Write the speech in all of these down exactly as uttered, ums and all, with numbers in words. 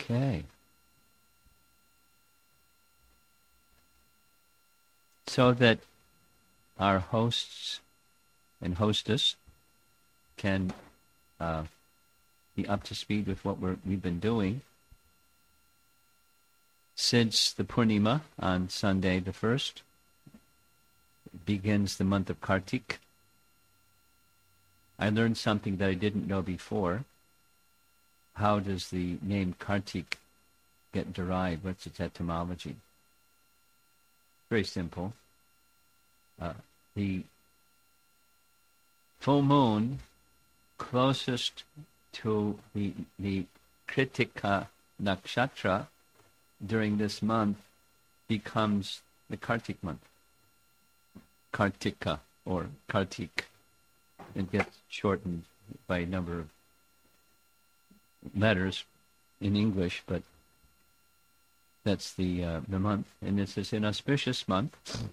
Okay. So that our hosts and hostess can uh, be up to speed with what we're, we've been doing. Since the Purnima on Sunday the first begins the month of Kartik, I learned something that I didn't know before. How does the name Kartik get derived? What's its etymology? Very simple. Uh, the full moon closest to the, the Kritika nakshatra during this month becomes the Kartik month. Kartika or Kartik. It gets shortened by a number of letters in English, but that's the uh, the month. And this is an auspicious month.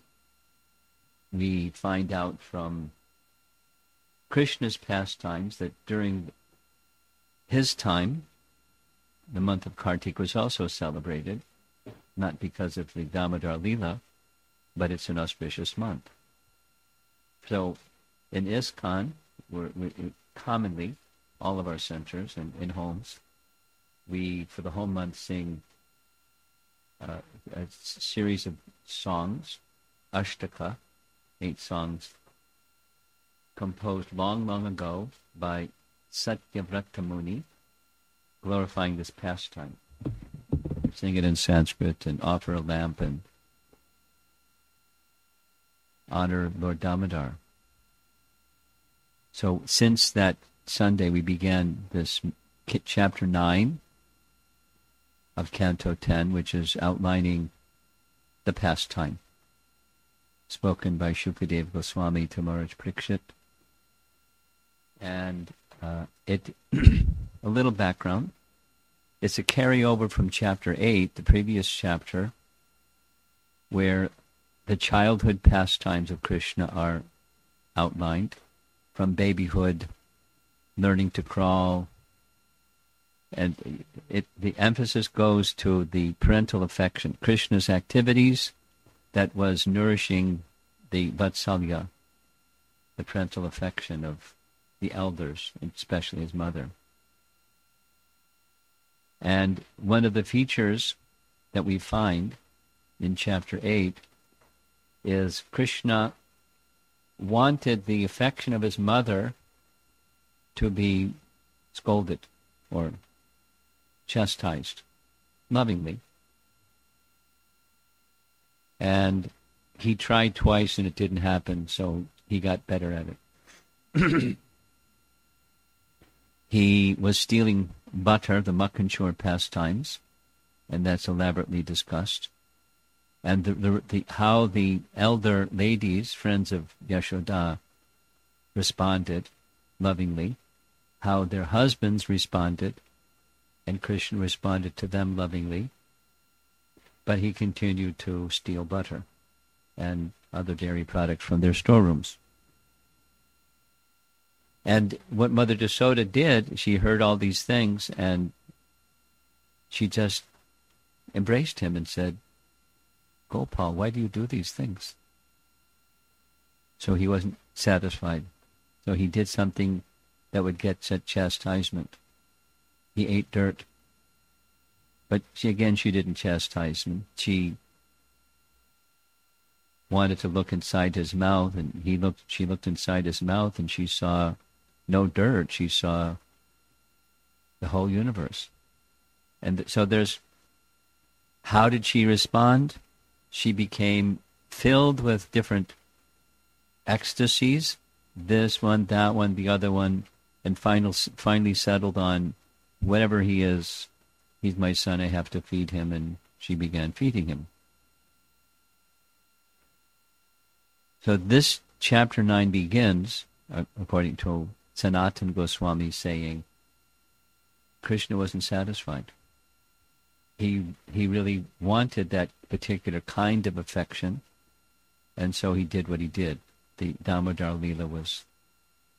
We find out from Krishna's pastimes that during his time, the month of Kartik was also celebrated, not because of the Damodar Leela, but it's an auspicious month. So in ISKCON, we're, we commonly, all of our centers and in homes, we, for the whole month, sing uh, a s- series of songs, Ashtaka, eight songs, composed long, long ago by Satyavrata Muni, glorifying this pastime. Sing it in Sanskrit and offer a lamp and honor Lord Damodar. So since that Sunday we began this chapter nine of Canto ten, which is outlining the pastime, spoken by Shukadeva Goswami to Maharaj Parikshit. And uh, it, a little background, it's a carryover from chapter eight, the previous chapter, where the childhood pastimes of Krishna are outlined, from babyhood, learning to crawl, and it, the emphasis goes to the parental affection, Krishna's activities that was nourishing the Vatsalya, the parental affection of the elders, especially his mother. And one of the features that we find in chapter eight is Krishna wanted the affection of his mother to be scolded or chastised lovingly. And he tried twice and it didn't happen, so he got better at it. He was stealing butter, the Makkanchur pastimes, and that's elaborately discussed. And the, the, the, how the elder ladies, friends of Yashoda, responded lovingly, how their husbands responded, and Krishna responded to them lovingly, but he continued to steal butter and other dairy products from their storerooms. And what Mother Yasoda did, she heard all these things, and she just embraced him and said, Gopal, why do you do these things? So he wasn't satisfied. So he did something that would get such chastisement. He ate dirt. But she, again, she didn't chastise him. She wanted to look inside his mouth, and he looked. She looked inside his mouth, and she saw no dirt. She saw the whole universe. And th- so there's, how did she respond? She became filled with different ecstasies, this one, that one, the other one, and final, finally settled on, whatever he is, he's my son, I have to feed him, and she began feeding him. So this chapter nine begins, uh, according to Sanatana Goswami, saying Krishna wasn't satisfied. He he really wanted that particular kind of affection, and so he did what he did. The Damodar Leela was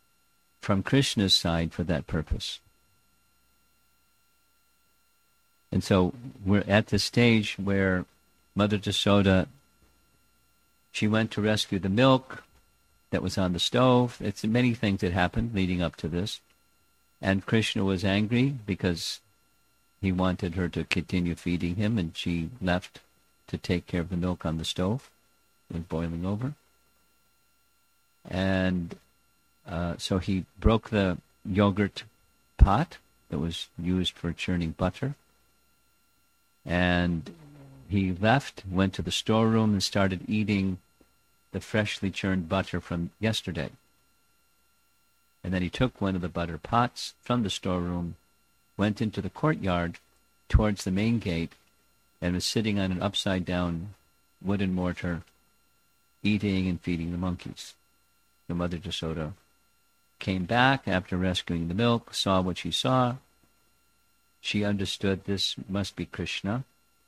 from Krishna's side for that purpose. And so we're at the stage where Mother Jasoda, she went to rescue the milk that was on the stove. It's many things that happened leading up to this. And Krishna was angry because he wanted her to continue feeding him, and she left to take care of the milk on the stove. It was boiling over. And uh, so he broke the yogurt pot that was used for churning butter. And he left, went to the storeroom, and started eating the freshly churned butter from yesterday. And then he took one of the butter pots from the storeroom, went into the courtyard towards the main gate, and was sitting on an upside-down wooden mortar, eating and feeding the monkeys. The Mother Jasoda came back after rescuing the milk, saw what she saw. She understood this must be Krishna,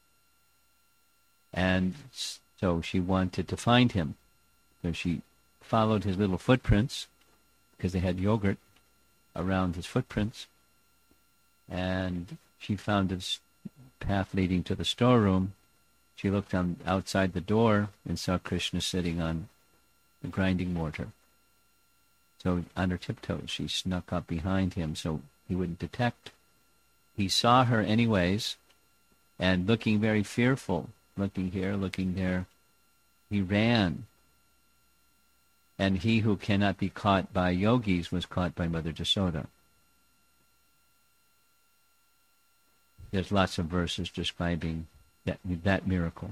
and so she wanted to find him. So she followed his little footprints, because they had yogurt around his footprints, and she found this path leading to the storeroom. She looked on outside the door and saw Krishna sitting on the grinding mortar. So on her tiptoes, she snuck up behind him so he wouldn't detect. He saw her anyways, and looking very fearful, looking here, looking there, he ran. And he who cannot be caught by yogis was caught by Mother Jasoda. There's lots of verses describing that, that miracle.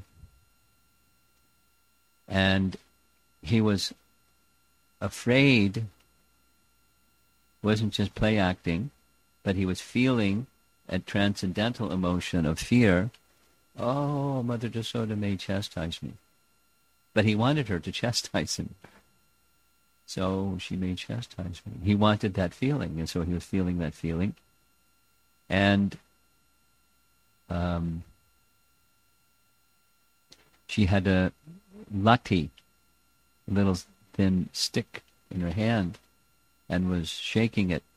And he was afraid, wasn't just play acting, but he was feeling a transcendental emotion of fear. Oh, Mother Jasoda may chastise me. But he wanted her to chastise him. So she may chastise me. He wanted that feeling, and so he was feeling that feeling. And um, she had a lati, a little thin stick in her hand, and was shaking it.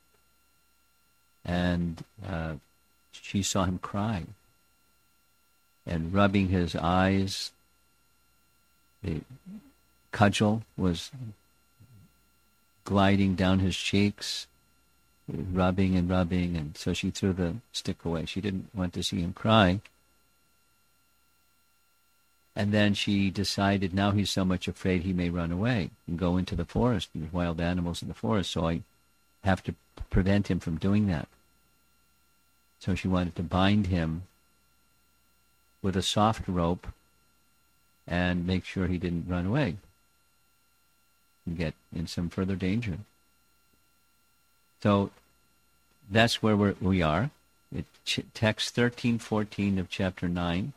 And uh, she saw him cry, and rubbing his eyes. The cudgel was gliding down his cheeks, rubbing and rubbing, and so she threw the stick away. She didn't want to see him cry. And then she decided, now he's so much afraid he may run away and go into the forest. There's wild animals in the forest, so I have to prevent him from doing that. So she wanted to bind him with a soft rope and make sure he didn't run away and get in some further danger. So that's where we're, we are. It, ch- text thirteen fourteen of chapter nine.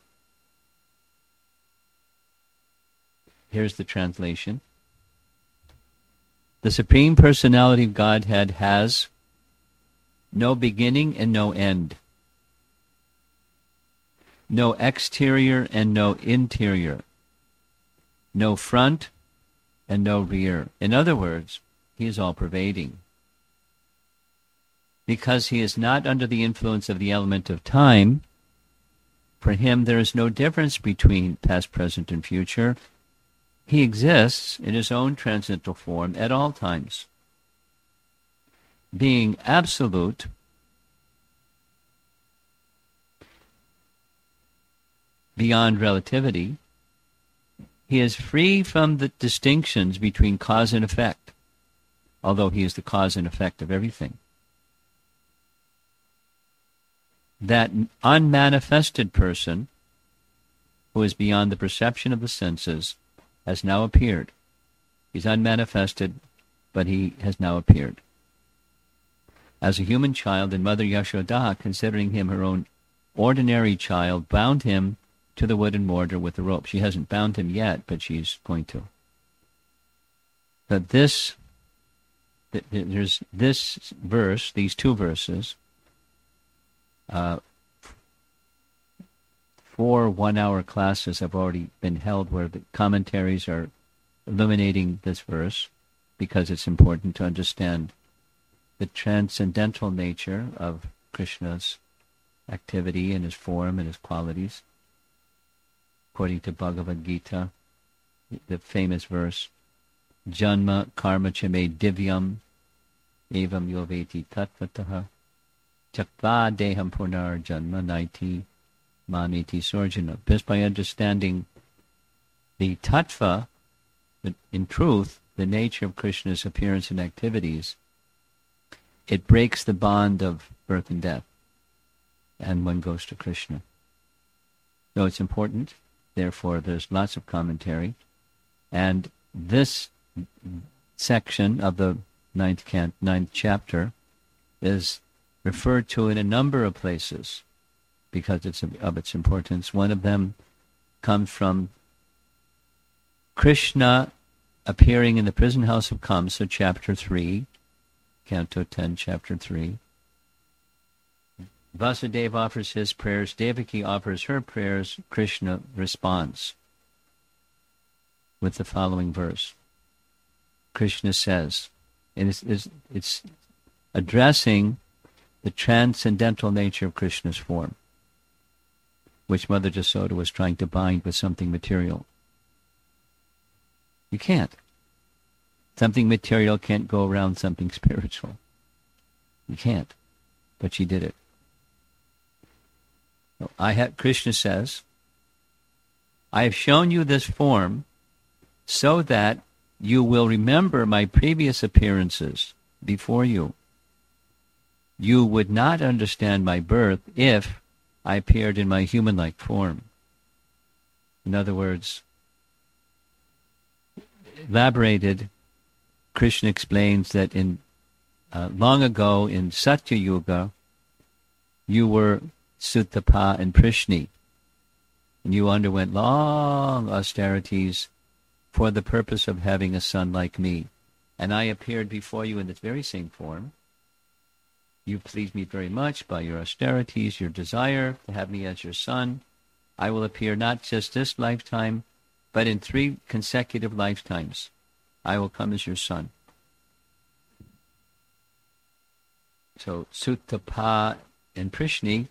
Here's the translation. The Supreme Personality of Godhead has no beginning and no end, no exterior and no interior, no front and no rear. In other words, he is all-pervading. Because he is not under the influence of the element of time, for him there is no difference between past, present, and future. He exists in his own transcendental form at all times. Being absolute, beyond relativity, he is free from the distinctions between cause and effect, although he is the cause and effect of everything. That unmanifested person, who is beyond the perception of the senses, has now appeared. He's unmanifested, but he has now appeared. As a human child, and Mother Yashoda, considering him her own ordinary child, bound him to the wooden mortar with a rope. She hasn't bound him yet, but she's going to. But this, there's this verse, these two verses, uh, four one-hour classes have already been held where the commentaries are illuminating this verse because it's important to understand the transcendental nature of Krishna's activity and his form and his qualities. According to Bhagavad Gita, the famous verse, Janma karma chame divyam evam yoveti tattvataha chakva deham punar janma naiti mamiti sorjana. Just by understanding the tattva, in truth, the nature of Krishna's appearance and activities, it breaks the bond of birth and death, and one goes to Krishna. So it's important. Therefore, there's lots of commentary. And this section of the ninth, can- ninth chapter is referred to in a number of places because it's of, of its importance. One of them comes from Krishna appearing in the prison house of Kamsa, chapter three, Canto ten, chapter three. Vasudeva offers his prayers, Devaki offers her prayers, Krishna responds with the following verse. Krishna says, and it's, it's, it's addressing the transcendental nature of Krishna's form, which Mother Jasoda was trying to bind with something material. You can't. Something material can't go around something spiritual. You can't. But she did it. So I have, Krishna says, I have shown you this form so that you will remember my previous appearances before you. You would not understand my birth if I appeared in my human-like form. In other words, elaborated, Krishna explains that in uh, long ago in Satya Yuga, you were Suttapa and Prishni, and you underwent long austerities for the purpose of having a son like me. And I appeared before you in this very same form. You pleased me very much by your austerities, your desire to have me as your son. I will appear not just this lifetime, but in three consecutive lifetimes. I will come as your son. So Suttapa and Prishni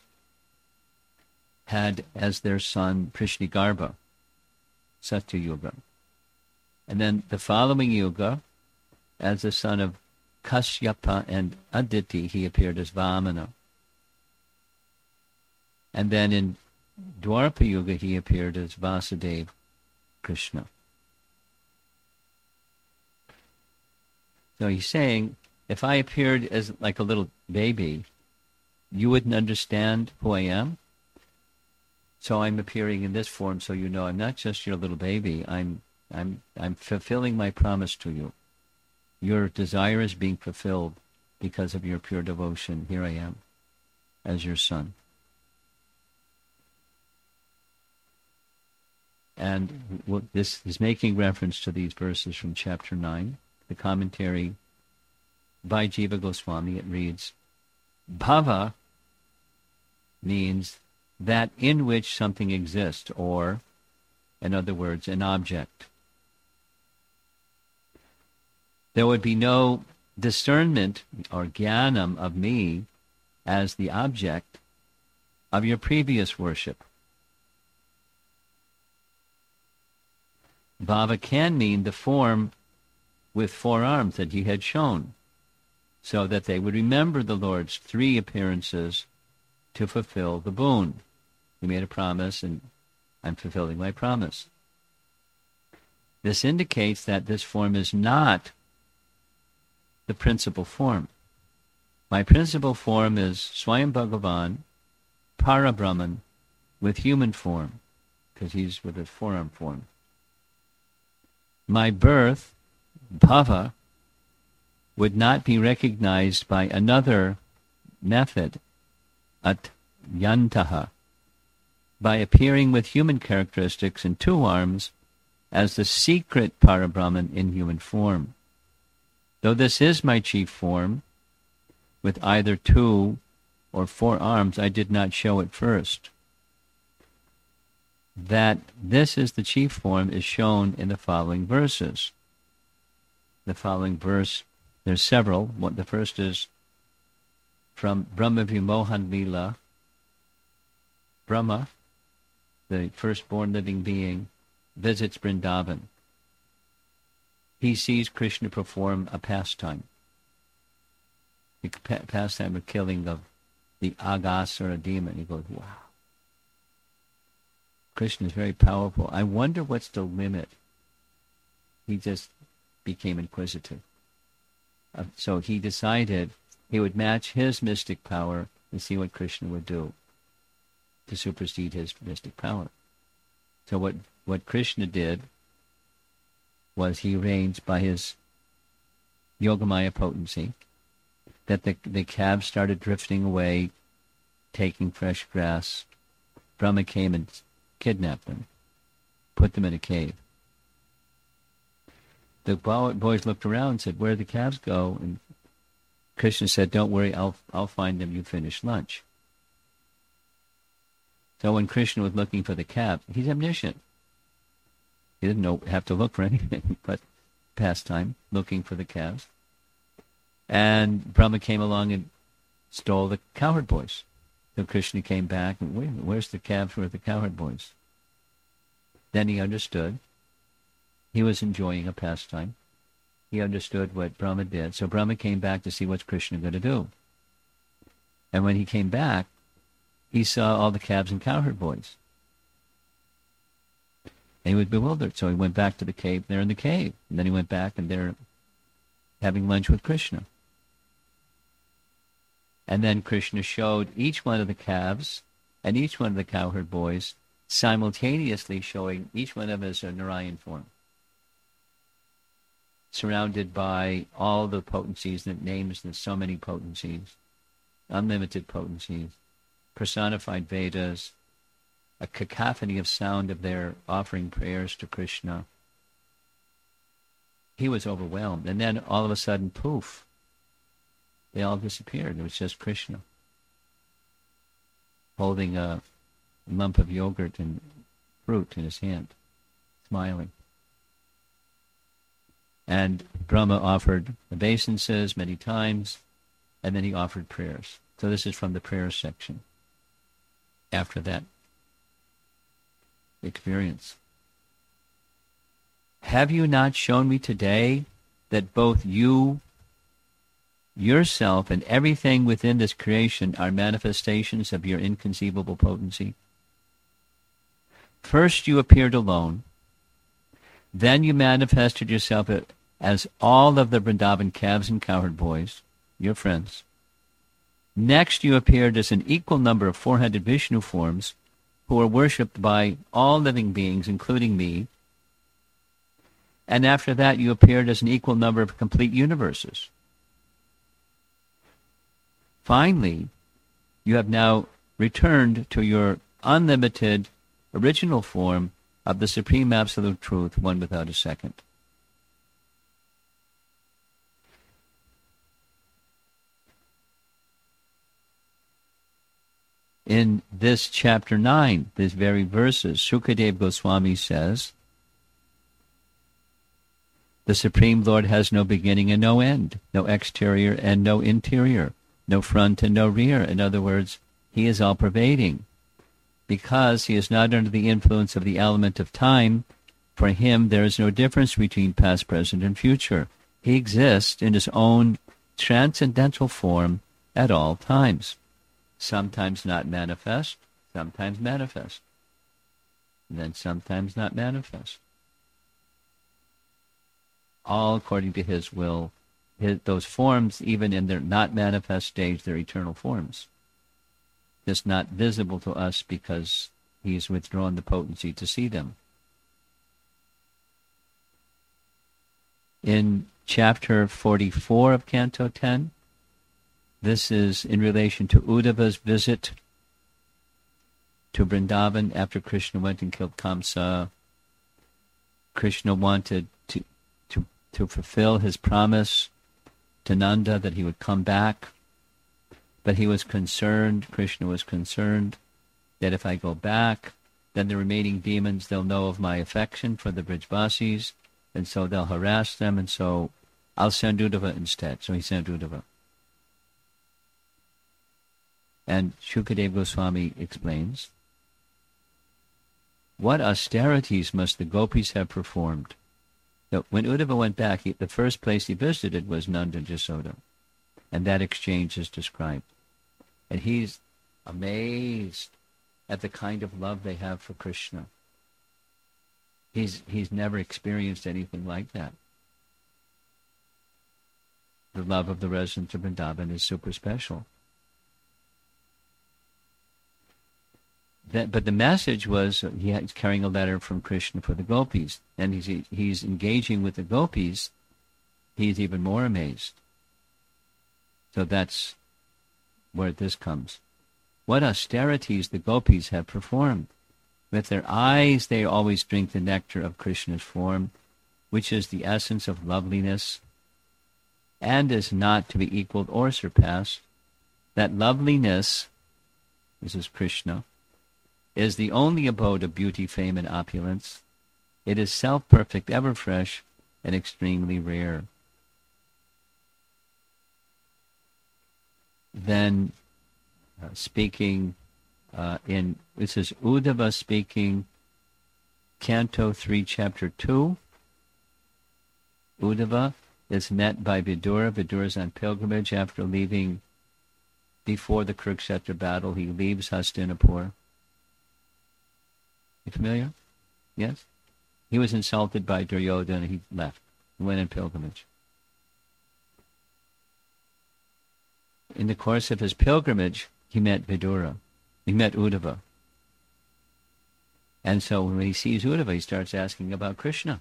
had as their son Prishni Garbha, Satya Yuga. And then the following Yuga, as the son of Kashyapa and Aditi, he appeared as Vamana. And then in Dwapara Yuga, he appeared as Vasudeva Krishna. So he's saying, if I appeared as like a little baby, you wouldn't understand who I am. So I'm appearing in this form so you know I'm not just your little baby. I'm I'm I'm fulfilling my promise to you. Your desire is being fulfilled because of your pure devotion. Here I am as your son. And this is making reference to these verses from chapter nine. The commentary by Jiva Goswami, it reads, Bhava means that in which something exists, or, in other words, an object. There would be no discernment or jnanam of me as the object of your previous worship. Bhava can mean the form with four arms that he had shown, so that they would remember the Lord's three appearances to fulfill the boon. He made a promise, and I'm fulfilling my promise. This indicates that this form is not the principal form. My principal form is Swayam Bhagavan, Parabrahman, with human form, because he's with a four-arm form. My birth, Bhava, would not be recognized by another method, at yantaha, by appearing with human characteristics in two arms as the secret Parabrahman in human form. Though this is my chief form, with either two or four arms, I did not show it first. That this is the chief form is shown in the following verses. The following verse, there's several. The first is from Brahma Vimohan Lila, Brahma, the firstborn living being, visits Vrindavan. He sees Krishna perform a pastime. The pastime of killing of the Aghasura demon. He goes, wow. Krishna is very powerful. I wonder what's the limit. He just became inquisitive. Uh, so he decided he would match his mystic power and see what Krishna would do to supersede his mystic power. So what, what Krishna did was he arranged by his Yogamaya potency that the, the calves started drifting away, taking fresh grass. Brahma came and kidnapped them, put them in a cave. The boys looked around and said, where did the calves go? And Krishna said, don't worry, I'll, I'll find them, you finish lunch. So when Krishna was looking for the calves, he's omniscient. He didn't know, have to look for anything but pastime, looking for the calves. And Brahma came along and stole the cowherd boys. So Krishna came back and, wait a minute, where's the calves, where's the cowherd boys? Then he understood. He was enjoying a pastime. He understood what Brahma did. So Brahma came back to see what's Krishna going to do. And when he came back, he saw all the calves and cowherd boys. And he was bewildered. So he went back to the cave. They're in the cave. And then he went back and they're having lunch with Krishna. And then Krishna showed each one of the calves and each one of the cowherd boys, simultaneously showing each one of them as a Narayan form, surrounded by all the potencies, that names there's so many potencies, unlimited potencies, personified Vedas, a cacophony of sound of their offering prayers to Krishna. He was overwhelmed. And then all of a sudden, poof, they all disappeared. It was just Krishna holding a lump of yogurt and fruit in his hand, smiling. And Brahma offered obeisances many times, and then he offered prayers. So this is from the prayer section after that experience. Have you not shown me today that both you, yourself, and everything within this creation are manifestations of your inconceivable potency? First you appeared alone, then you manifested yourself as all of the Vrindavan calves and cowherd boys, your friends. Next you appeared as an equal number of four hundred Vishnu forms who are worshipped by all living beings, including me. And after that you appeared as an equal number of complete universes. Finally, you have now returned to your unlimited original form of the Supreme Absolute Truth, one without a second. In this chapter nine, these very verses, Shukadev Goswami says, the Supreme Lord has no beginning and no end, no exterior and no interior, no front and no rear. In other words, he is all-pervading. Because he is not under the influence of the element of time, for him there is no difference between past, present, and future. He exists in his own transcendental form at all times. Sometimes not manifest, sometimes manifest, and then sometimes not manifest. All according to his will. His, those forms, even in their not manifest stage, they're eternal forms. Just not visible to us because he's withdrawn the potency to see them. In chapter forty-four of Canto ten, this is in relation to Uddhava's visit to Vrindavan after Krishna went and killed Kamsa. Krishna wanted to, to, to fulfill his promise to Nanda that he would come back. But he was concerned, Krishna was concerned, that if I go back, then the remaining demons, they'll know of my affection for the Brijvasis, and so they'll harass them, and so I'll send Uddhava instead. So he sent Uddhava. And Shukadev Goswami explains what austerities must the gopis have performed. So when Uddhava went back, he, the first place he visited was Nanda and Jasoda. And that exchange is described. And he's amazed at the kind of love they have for Krishna. He's, he's never experienced anything like that. The love of the residents of Vrindavan is super special. That, but the message was uh, he was carrying a letter from Krishna for the gopis, and he's he's engaging with the gopis. He's even more amazed. So that's where this comes. What austerities the gopis have performed! With their eyes, they always drink the nectar of Krishna's form, which is the essence of loveliness, and is not to be equaled or surpassed. That loveliness, this is Krishna, is the only abode of beauty, fame, and opulence. It is self-perfect, ever fresh, and extremely rare. Then, uh, speaking uh, in, this is Uddhava speaking, Canto three, Chapter two. Uddhava is met by Vidura. Vidura is on pilgrimage after leaving, before the Kurukshetra battle, he leaves Hastinapur. You familiar? Yes? He was insulted by Duryodhana and he left. He went in pilgrimage. In the course of his pilgrimage, he met Vidura. He met Uddhava. And so when he sees Uddhava, he starts asking about Krishna.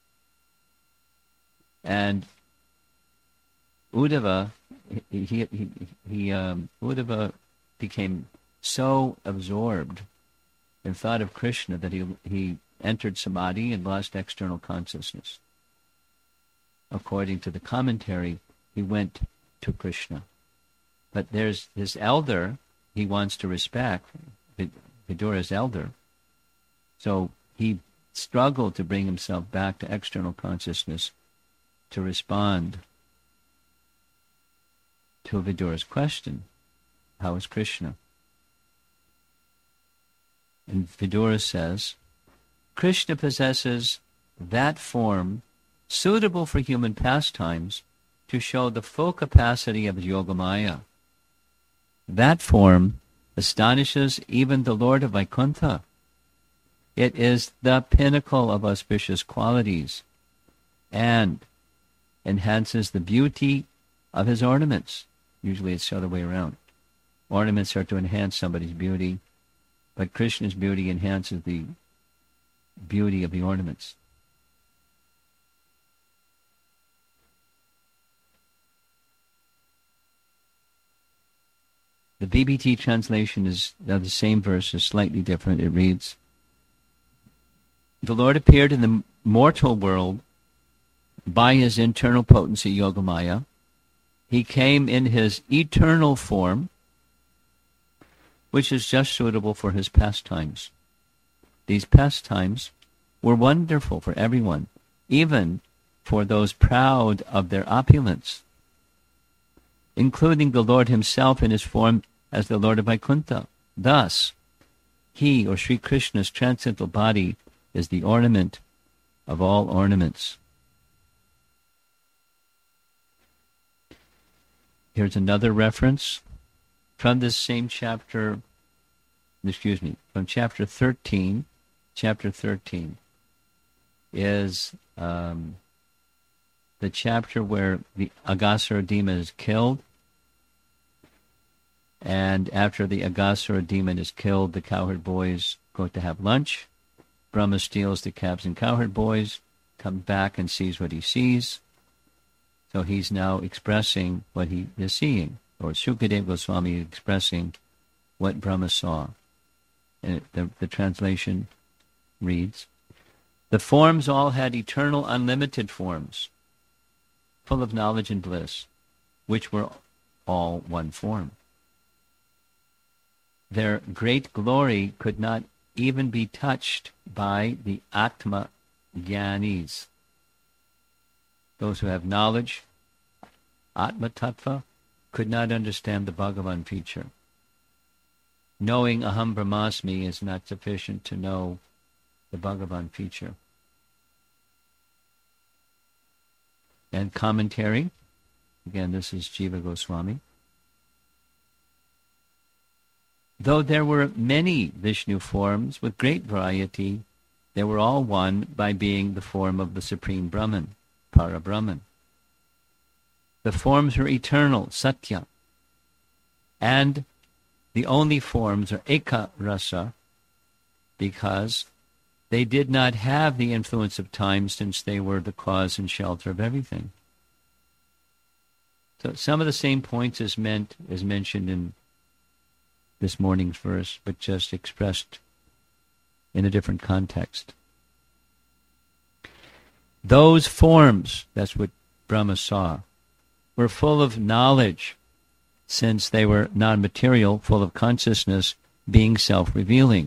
And Uddhava, he, he, he, he um, Uddhava became so absorbed and thought of Krishna that he he entered samadhi and lost external consciousness. According to the commentary, he went to Krishna. But there's his elder, he wants to respect, Vidura's elder. So he struggled to bring himself back to external consciousness to respond to Vidura's question, how is Krishna? And Vidura says, Krishna possesses that form suitable for human pastimes to show the full capacity of Yogamaya. That form astonishes even the Lord of Vaikuntha. It is the pinnacle of auspicious qualities and enhances the beauty of his ornaments. Usually it's the other way around. Ornaments are to enhance somebody's beauty, but Krishna's beauty enhances the beauty of the ornaments. The B B T translation is of the same verse, is slightly different. It reads, the Lord appeared in the mortal world by his internal potency, Yogamaya. He came in his eternal form, which is just suitable for his pastimes. These pastimes were wonderful for everyone, even for those proud of their opulence, including the Lord himself in his form as the Lord of Vaikuntha. Thus, he, or Sri Krishna's transcendental body, is the ornament of all ornaments. Here's another reference from this same chapter, excuse me, from chapter thirteen. Chapter thirteen is um, the chapter where the Aghasura demon is killed. And after the Aghasura demon is killed, the cowherd boys go to have lunch. Brahma steals the calves and cowherd boys, comes back and sees what he sees. So he's now expressing what he is seeing, or Sukadeva Goswami is expressing what Brahma saw. And the, the translation reads, the forms all had eternal, unlimited forms, full of knowledge and bliss, which were all one form. Their great glory could not even be touched by the Atma Jnanis. Those who have knowledge, Atma Tattva, could not understand the Bhagavan feature. Knowing Aham Brahmasmi is not sufficient to know the Bhagavan feature. And commentary, again, this is Jiva Goswami. Though there were many Vishnu forms with great variety, they were all one by being the form of the Supreme Brahman, Para-Brahman. The forms are eternal, Satya, and the only forms are Eka Rasa, because they did not have the influence of time, since they were the cause and shelter of everything. So some of the same points as meant as mentioned in this morning's verse, but just expressed in a different context. Those forms, that's what Brahma saw, were full of knowledge, since they were non-material, full of consciousness, being self-revealing.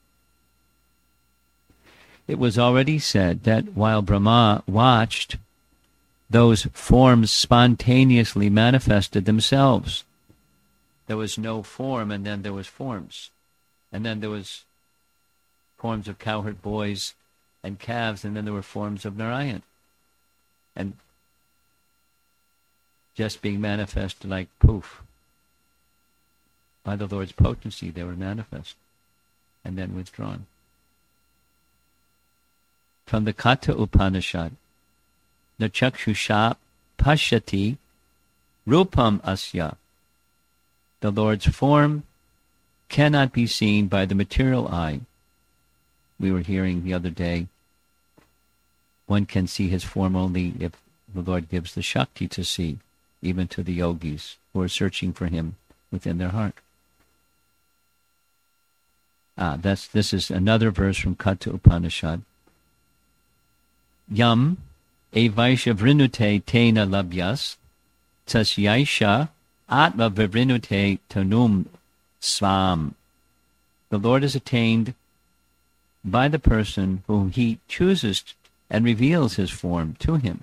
It was already said that while Brahma watched, those forms spontaneously manifested themselves. There was no form, and then there was forms. And then there was forms of cowherd boys and calves, and then there were forms of Narayan. And just being manifested like poof. By the Lord's potency, they were manifest and then withdrawn. From the Katha Upanishad, the Chakshusha Pashyati Rupam Asya. The Lord's form cannot be seen by the material eye. We were hearing the other day, one can see his form only if the Lord gives the Shakti to see, even to the yogis who are searching for him within their heart. Ah, that's this is another verse from Katha Upanishad. Yam evaisha vrinute tena labhyas tasyaisha atma vrinute tanum svam. The Lord is attained by the person whom he chooses and reveals his form to him.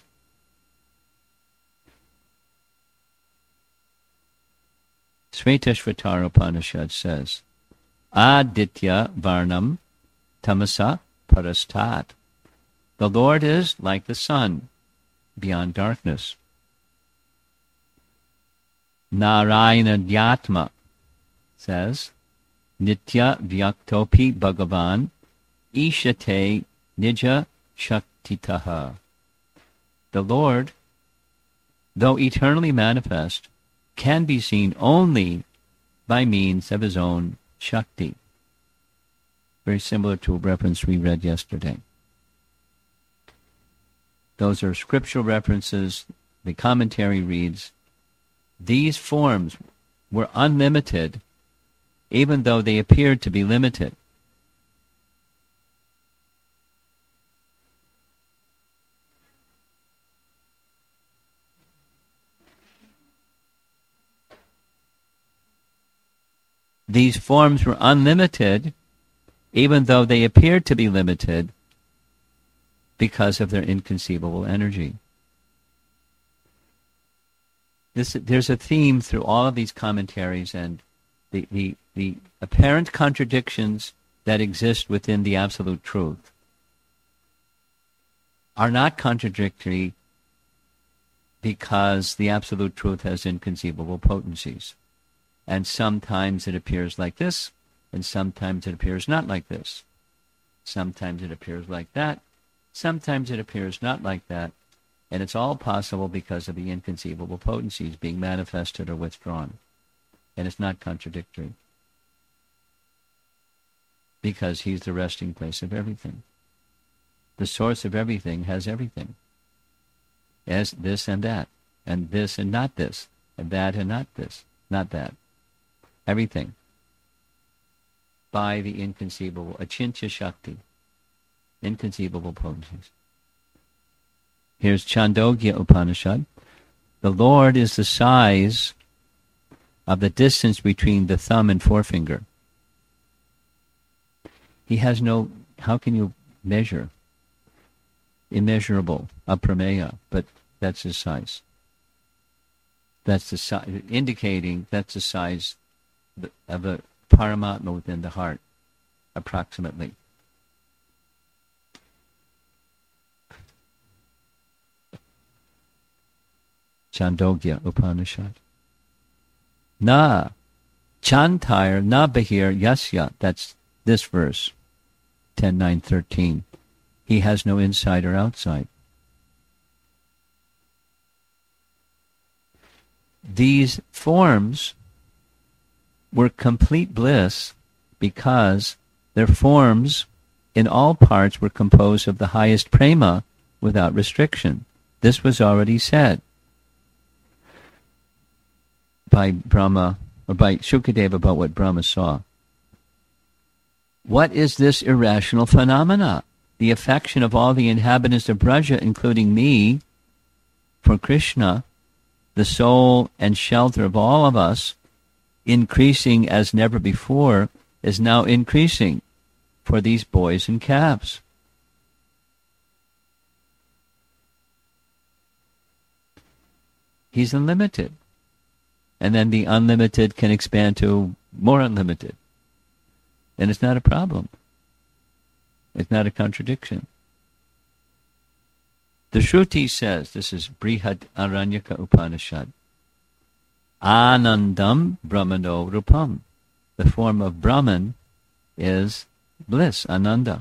Svetashvatara Upanishad says, Aditya Varnam Tamasa Parastat. The Lord is like the sun, beyond darkness. Narayana Dhyatma says, Nitya Vyaktopi Bhagavan Ishate Nija Shaktitaha. The Lord, though eternally manifest, can be seen only by means of his own Shakti. Very similar to a reference we read yesterday. Those are scriptural references. The commentary reads, these forms were unlimited, even though they appeared to be limited. These forms were unlimited, even though they appeared to be limited, because of their inconceivable energy. This, there's a theme through all of these commentaries, and the, the, the apparent contradictions that exist within the Absolute Truth are not contradictory because the Absolute Truth has inconceivable potencies. And sometimes it appears like this, and sometimes it appears not like this. Sometimes it appears like that, sometimes it appears not like that, and it's all possible because of the inconceivable potencies being manifested or withdrawn. And it's not contradictory, because he's the resting place of everything. The source of everything has everything. As this and that, and this and not this, and that and not this, not that. Everything. By the inconceivable, Achintya Shakti, inconceivable potencies. Here's Chandogya Upanishad. The Lord is the size of the distance between the thumb and forefinger. He has no, how can you measure? Immeasurable, aprameya, but that's his size. That's the size, indicating that's the size of a Paramatma within the heart, approximately. Chandogya Upanishad. Na Chantair na bahir yasya. That's this verse, ten nine thirteen. He has no inside or outside. These forms were complete bliss because their forms in all parts were composed of the highest prema without restriction. This was already said by Brahma, or by Shukadeva, about what Brahma saw. What is this irrational phenomena? The affection of all the inhabitants of Braja, including me, for Krishna, the soul and shelter of all of us, increasing as never before, is now increasing for these boys and calves. He's unlimited. And then the unlimited can expand to more unlimited. And it's not a problem. It's not a contradiction. The Shruti says, this is Brihad Aranyaka Upanishad, Anandam Brahmano Rupam. The form of Brahman is bliss, Ananda.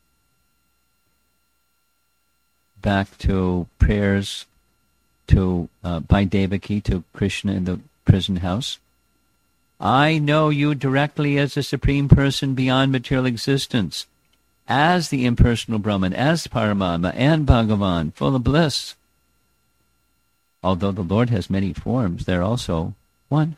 Back to prayers to uh, by Devaki to Krishna in the prison house. I know you directly as the Supreme Person beyond material existence, as the impersonal Brahman, as Paramatma and Bhagavan, full of bliss. Although the Lord has many forms, they're also one.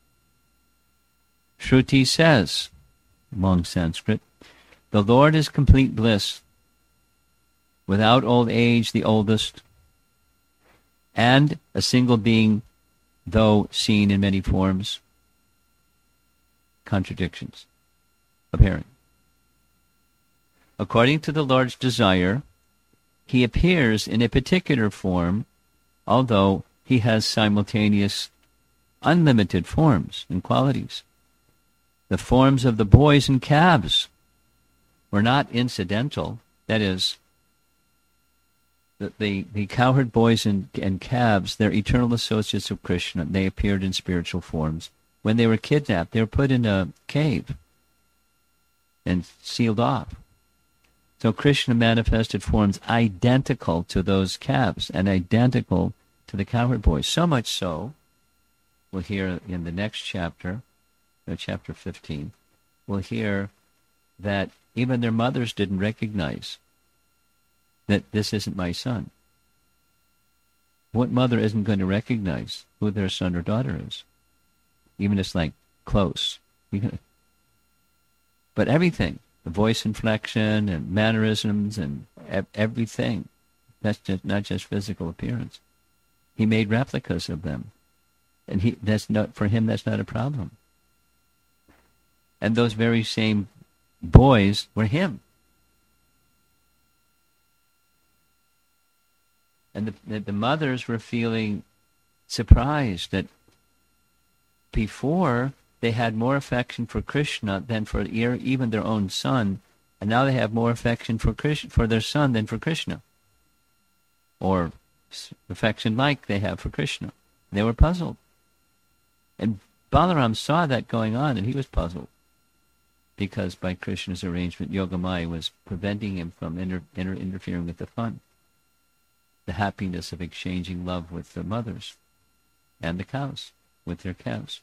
Shruti says, long Sanskrit, the Lord is complete bliss, without old age, the oldest, and a single being, though seen in many forms. Contradictions apparent. According to the Lord's desire, he appears in a particular form, although he has simultaneous unlimited forms and qualities. The forms of the boys and calves were not incidental. That is, the, the, the cowherd boys and, and calves, they're eternal associates of Krishna. They appeared in spiritual forms. When they were kidnapped, they were put in a cave and sealed off. So Krishna manifested forms identical to those calves and identical to the cowherd boys. So much so, we'll hear in the next chapter, uh, chapter fifteen, we'll hear that even their mothers didn't recognize that this isn't my son. What mother isn't going to recognize who their son or daughter is? Even if it's like close. But everything, the voice inflection and mannerisms and e- everything, that's just not just physical appearance. He made replicas of them. And he that's not for him that's not a problem. And those very same boys were him. And the, the, the mothers were feeling surprised that before they had more affection for Krishna than for even their own son, and now they have more affection for Krishna, for their son than for Krishna, or affection like they have for Krishna. They were puzzled. And Balaram saw that going on, and he was puzzled, because by Krishna's arrangement, Yogamaya was preventing him from inter- inter- interfering with the fun, the happiness of exchanging love with the mothers and the cows, with their calves.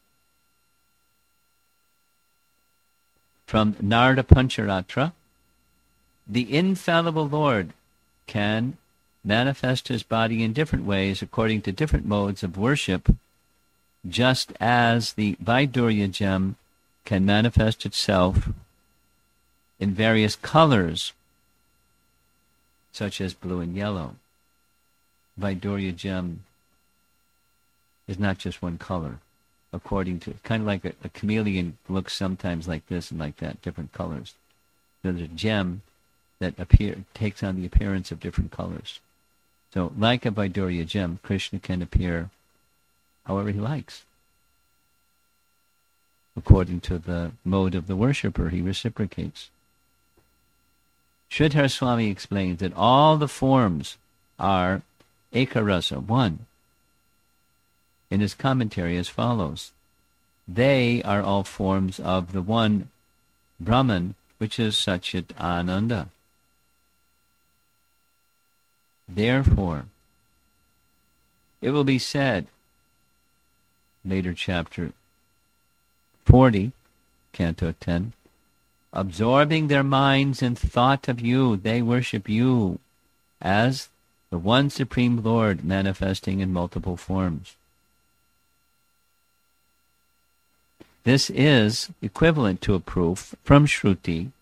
From Narada Pancharatra, the infallible Lord can manifest his body in different ways according to different modes of worship, just as the Vaidurya gem can manifest itself in various colors, such as blue and yellow. Vaidurya gem is not just one color, according to, kind of like a, a chameleon looks sometimes like this and like that, different colors. There's a gem that appear takes on the appearance of different colors. So, like a Vaidurya gem, Krishna can appear however he likes, according to the mode of the worshipper he reciprocates. Sridhar Swami explains that all the forms are ekarasa, one, in his commentary as follows. They are all forms of the one Brahman, which is Satchit Ananda. Therefore, it will be said, later chapter forty, Canto ten, absorbing their minds in thought of you, they worship you as the one Supreme Lord manifesting in multiple forms. This is equivalent to a proof from Shruti,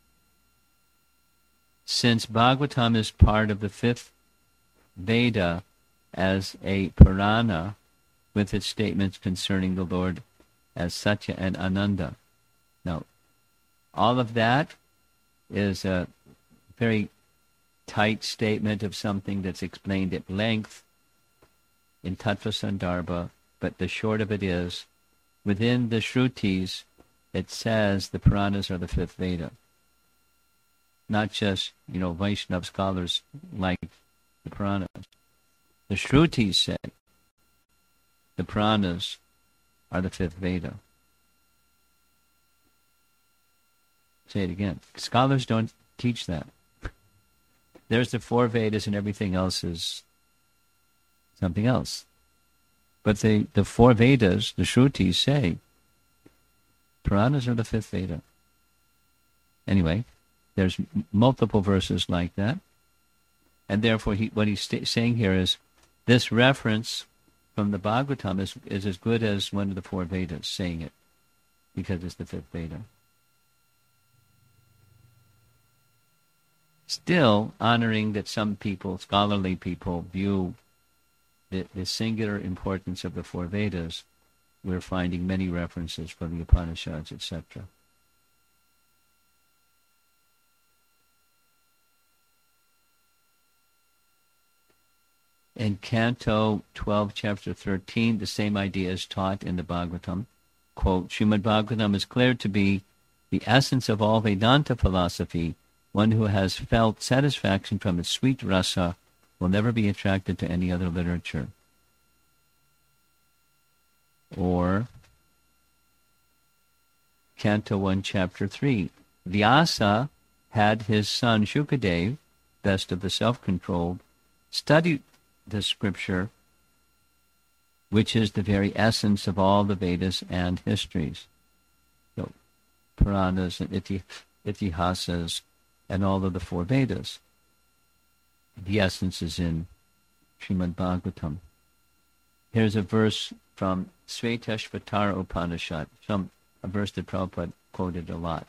since Bhagavatam is part of the fifth Veda as a Purana with its statements concerning the Lord as Satya and Ananda. Now, all of that is a very tight statement of something that's explained at length in Tattva Sandarbha, but the short of it is, within the Shrutis, it says the Puranas are the fifth Veda. Not just, you know, Vaishnava scholars like the Puranas. The Shrutis say the Puranas are the fifth Veda. Say it again. Scholars don't teach that. There's the four Vedas and everything else is something else. But the, the four Vedas, the Shrutis, say Puranas are the fifth Veda. Anyway, there's m- multiple verses like that. And therefore, he, what he's st- saying here is, this reference from the Bhagavatam is, is as good as one of the four Vedas saying it, because it's the fifth Veda. Still honoring that some people, scholarly people, view the, the singular importance of the four Vedas, we're finding many references from the Upanishads, et cetera. In Canto twelve, Chapter thirteen, the same idea is taught in the Bhagavatam. Quote, Srimad Bhagavatam is declared to be the essence of all Vedanta philosophy. One who has felt satisfaction from its sweet rasa will never be attracted to any other literature. Or Canto one, Chapter three. Vyasa had his son Shukadev, best of the self-controlled, study the scripture, which is the very essence of all the Vedas and histories. So, Puranas and iti, Itihasas and all of the four Vedas. The essence is in Srimad Bhagavatam. Here's a verse from Svetashvatara Upanishad, some, a verse that Prabhupada quoted a lot.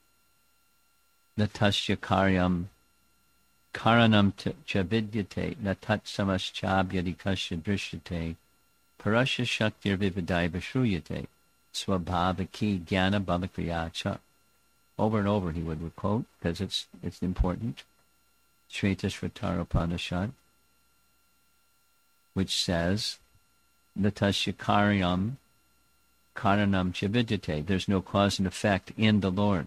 Natasya karyam karanam cha vidyate natat samaschabhyadikasya drishyate parasya shaktir vividai vashruyate swabhavaki jnana balakriyacha. Over and over he would quote, because it's it's important. Shvetashvatara Upanishad, which says, Natasya karyam karanam cha vidyate. There's no cause and effect in the Lord.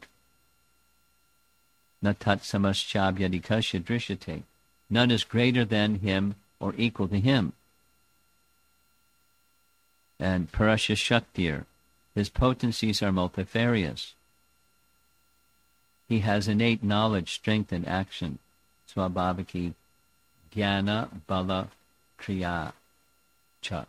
Natat samaschabhyadikasya drishyate. None is greater than him or equal to him. And parasya shaktir. His potencies are multifarious. He has innate knowledge, strength, and action. Swabhavaki jnana bala kriya cha.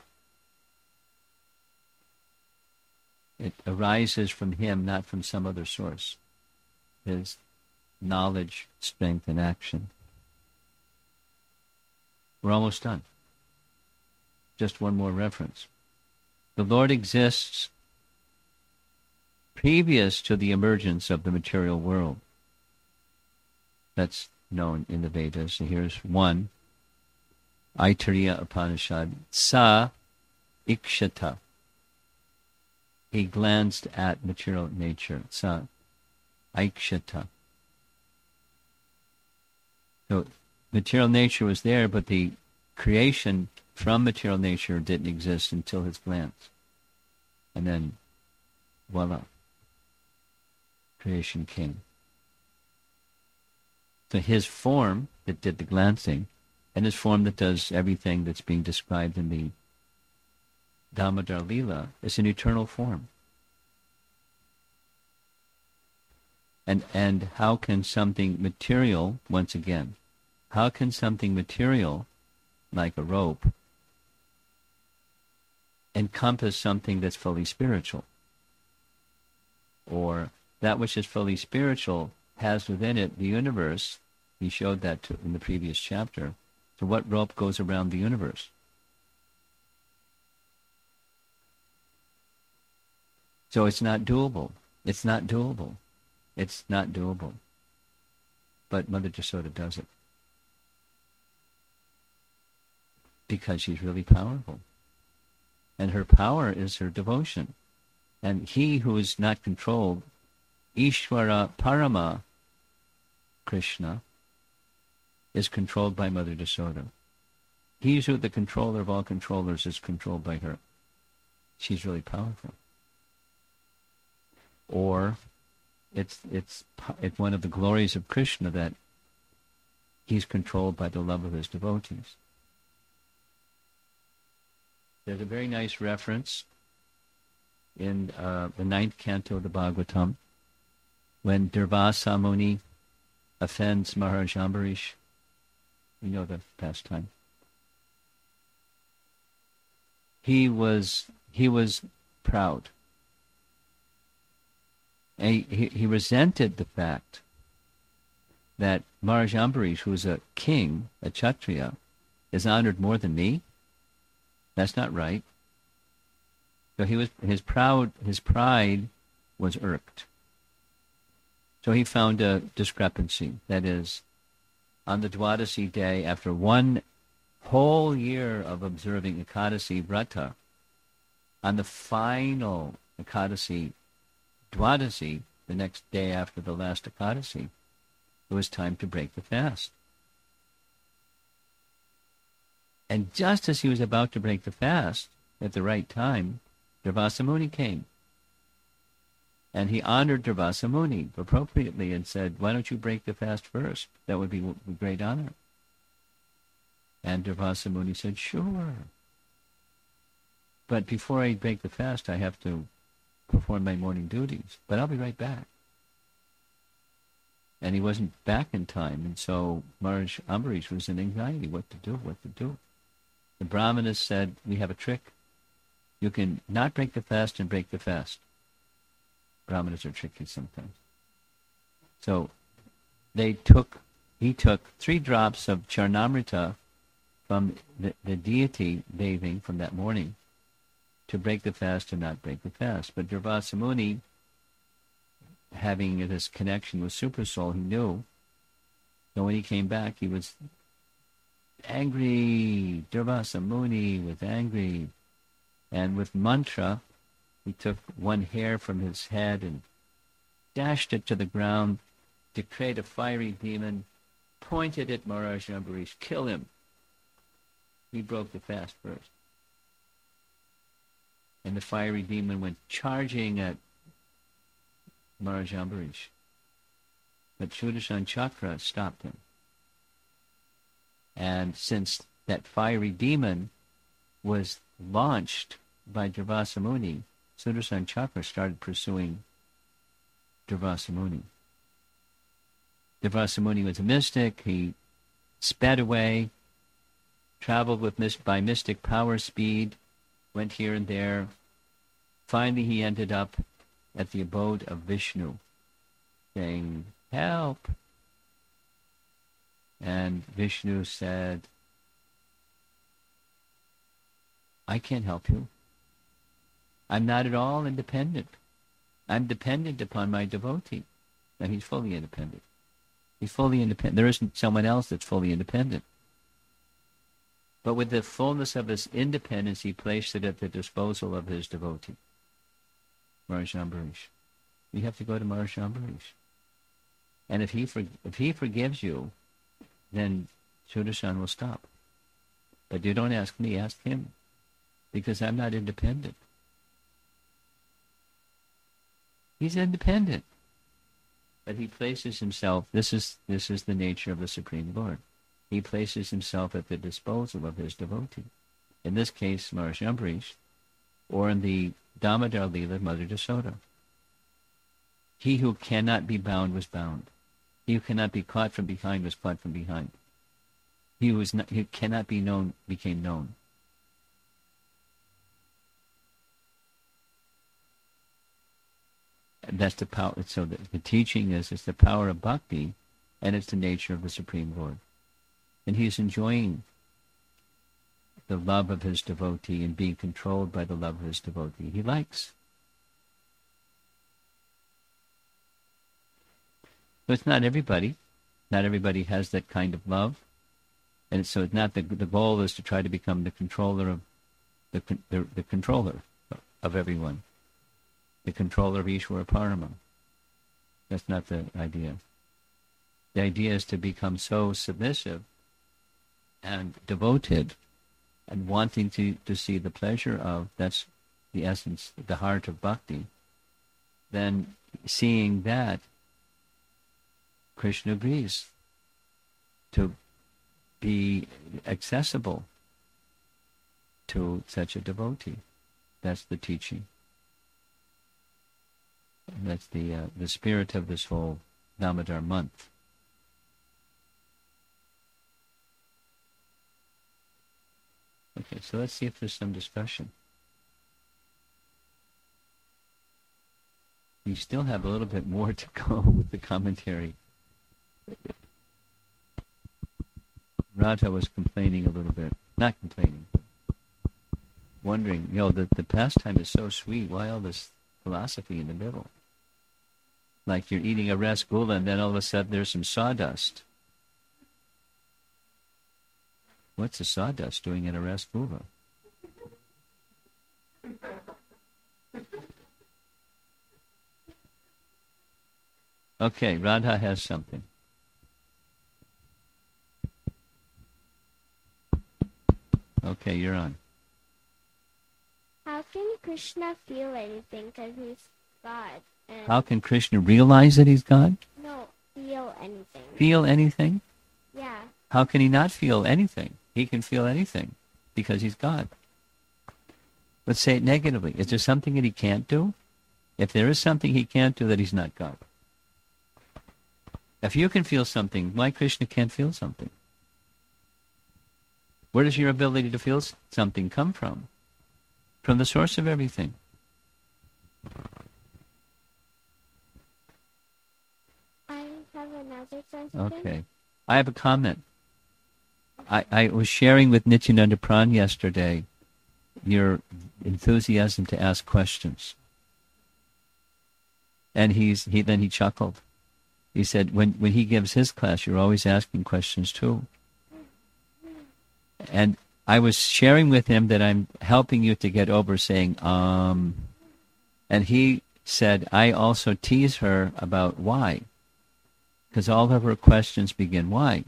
It arises from him, not from some other source. His knowledge, strength, and action. We're almost done. Just one more reference. The Lord exists previous to the emergence of the material world. That's known in the Vedas. And here's one. Aitariya Upanishad. Sa ikshata. He glanced at material nature. Sa aikshata. So material nature was there, but the creation from material nature didn't exist until his glance. And then, voila, creation came. So his form that did the glancing, and his form that does everything that's being described in the Damodar Lila, is an eternal form. And and how can something material, once again, how can something material, like a rope, encompass something that's fully spiritual? Or that which is fully spiritual has within it the universe. He showed that to, in the previous chapter. So what rope goes around the universe? So it's not doable. It's not doable. It's not doable. But Mother Jasoda does it. Because she's really powerful. And her power is her devotion. And he who is not controlled, Ishvara Parama Krishna, is controlled by Mother Jasoda. He who the controller of all controllers is controlled by her. She's really powerful. Or it's it's it's one of the glories of Krishna that he's controlled by the love of his devotees. There's a very nice reference in uh, the ninth canto of the Bhagavatam when Durvasa Muni offends Maharaj Ambarish. You know the pastime. He was he was proud. And he, he, he resented the fact that Maharaj Ambarish, who is a king, a Kshatriya, is honored more than me. That's not right. So he was his proud his pride was irked. So he found a discrepancy. That is, on the Dwadasi day, after one whole year of observing Ekadasi Vrata, on the final Ekadasi Dwadasi, the next day after the last Ekadasi, it was time to break the fast. And just as he was about to break the fast, at the right time, Durvasa Muni came. And he honored Durvasa Muni appropriately and said, why don't you break the fast first? That would be a great honor. And Durvasa Muni said, sure. But before I break the fast, I have to perform my morning duties. But I'll be right back. And he wasn't back in time. And so Maharaj Ambarish was in anxiety. What to do, what to do. The Brahmanas said, we have a trick. You can not break the fast and break the fast. Brahmanas are tricky sometimes. So they took, he took three drops of Charnamrita from the, the deity bathing from that morning to break the fast and not break the fast. But Durvasa Muni, having this connection with Super Soul, he knew. So when he came back, he was angry. Durvasa Muni was angry. And with mantra, he took one hair from his head and dashed it to the ground, decreed a fiery demon, pointed at Maharaj Ambarish, kill him. He broke the fast first. And the fiery demon went charging at Maharaj Ambarish. But Sudarshan Chakra stopped him. And since that fiery demon was launched by Durvasa Muni, Sudarshan Chakra started pursuing Durvasa Muni. Durvasa Muni was a mystic. He sped away, traveled with by mystic power speed, went here and there. Finally, he ended up at the abode of Vishnu, saying, help. And Vishnu said, I can't help you. I'm not at all independent. I'm dependent upon my devotee. And he's fully independent. He's fully independent. There isn't someone else that's fully independent. But with the fullness of his independence, he placed it at the disposal of his devotee, Maharaj Ambarish. You have to go to Maharaj Ambarish. And if he for, if he forgives you, then Sudarshan will stop. But you don't ask me, ask him. Because I'm not independent. He's independent. But he places himself, this is this is the nature of the Supreme Lord. He places himself at the disposal of his devotee. In this case, Maharaj Ambarish, or in the Damodar Leela of Mother Yasoda. He who cannot be bound was bound. He who cannot be caught from behind was caught from behind. He who, is not, who cannot be known became known. And that's the power. So the, the teaching is it's the power of bhakti, and it's the nature of the Supreme Lord. And he's enjoying the love of his devotee and being controlled by the love of his devotee. He likes. But it's not everybody. Not everybody has that kind of love. And so it's not the, the goal is to try to become the controller of the, the, the controller of everyone. The controller of Ishvara Parama. That's not the idea. The idea is to become so submissive and devoted and wanting to, to see the pleasure of, that's the essence, the heart of bhakti. Then seeing that, Krishna agrees to be accessible to such a devotee. That's the teaching. That's the uh, the spirit of this whole Damodar month. Okay, so let's see if there's some discussion. We still have a little bit more to go with the commentary. Radha was complaining a little bit. Not complaining. Wondering, you know, the, the pastime is so sweet. Why all this philosophy in the middle? Like you're eating a rasgulla and then all of a sudden there's some sawdust. What's the sawdust doing in a rasgulla? Okay, Radha has something. Okay, you're on. How can Krishna feel anything because he's God? And How can Krishna realize that he's God? No, feel anything. Feel anything? Yeah. How can he not feel anything? He can feel anything because he's God. Let's say it negatively. Is there something that he can't do? If there is something he can't do, that he's not God. If you can feel something, why Krishna can't feel something? Where does your ability to feel something come from? From the source of everything. I have another question. Okay. I have a comment. I, I was sharing with Nityananda Pran yesterday your enthusiasm to ask questions. And he's he then he chuckled. He said, when, when he gives his class, you're always asking questions too. And I was sharing with him that I'm helping you to get over saying, um, and he said, I also tease her about why. Because all of her questions begin, why?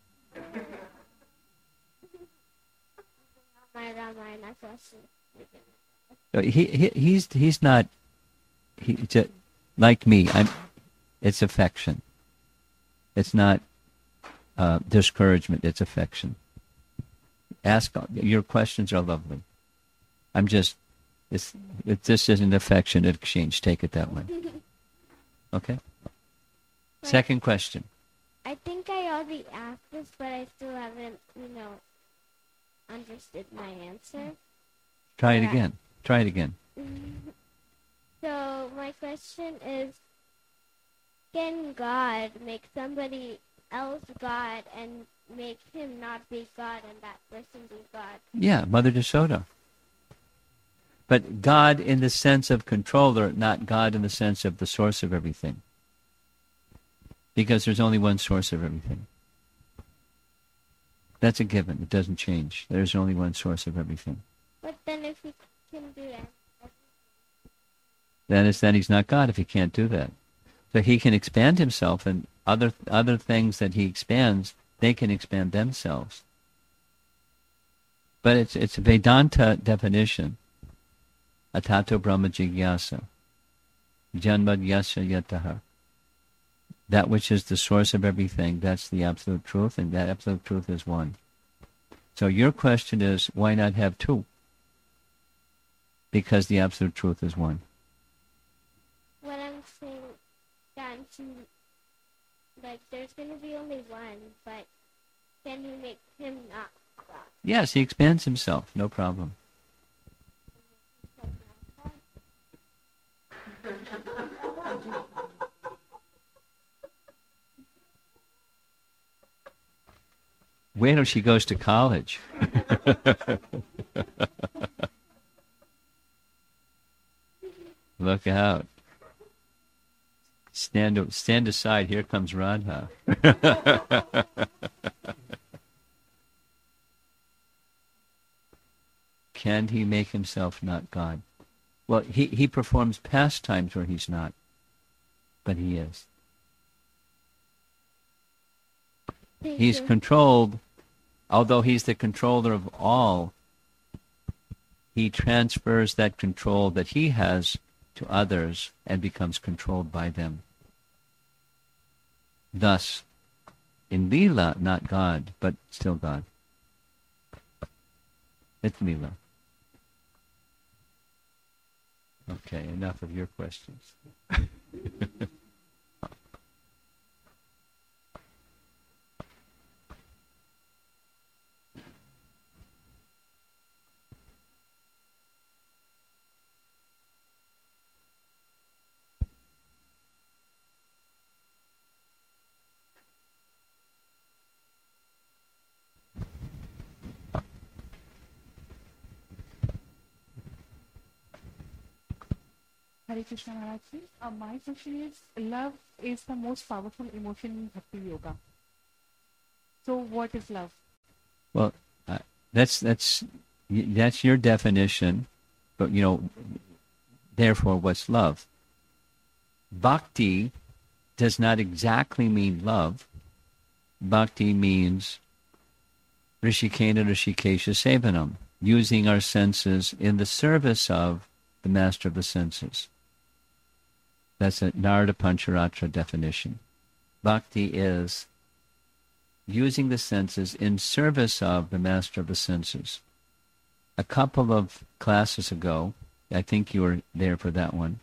He, he he's he's not he just, like me. I'm. It's affection. It's not uh, discouragement. It's affection. Ask your questions are lovely. I'm just. It's, it, this isn't affectionate exchange. Take it that way. Okay. But Second question. I think I already asked this, but I still haven't, you know, understood my answer. Try it Yeah. again. Try it again. So my question is, can God make somebody else God and make him not be God and that person be God? Yeah, Mother Yasoda. But God in the sense of controller, not God in the sense of the source of everything. Because there's only one source of everything. That's a given. It doesn't change. There's only one source of everything. But then if he can do that, Then it's then he's not God if he can't do that. So he can expand himself, and other other things that he expands, they can expand themselves. But it's it's a Vedanta definition. Atato Brahma Jigyasa. Janmad Yasya Yataha. That which is the source of everything, that's the absolute truth, and that absolute truth is one. So your question is, why not have two? Because the absolute truth is one. What I'm saying, that like there's going to be only one, but can you make him not God? Yes, he expands himself, no problem. Wait till she goes to college. Look out. Stand, stand aside, here comes Radha. Can he make himself not God? Well, he, he performs pastimes where he's not, but he is. Thank He's you. controlled, although he's the controller of all, he transfers that control that he has to others and becomes controlled by them. Thus, in Leela, not God, but still God. It's Leela. Okay, enough of your questions. Hare Krishna Maharaj ji. Uh, my question is, love is the most powerful emotion in Bhakti Yoga. So what is love? Well, uh, that's that's that's your definition, but you know, therefore, what's love? Bhakti does not exactly mean love. Bhakti means Rishikena Rishikesha Sevanam, using our senses in the service of the master of the senses. That's a Narada Pancharatra definition. Bhakti is using the senses in service of the master of the senses. A couple of classes ago, I think you were there for that one,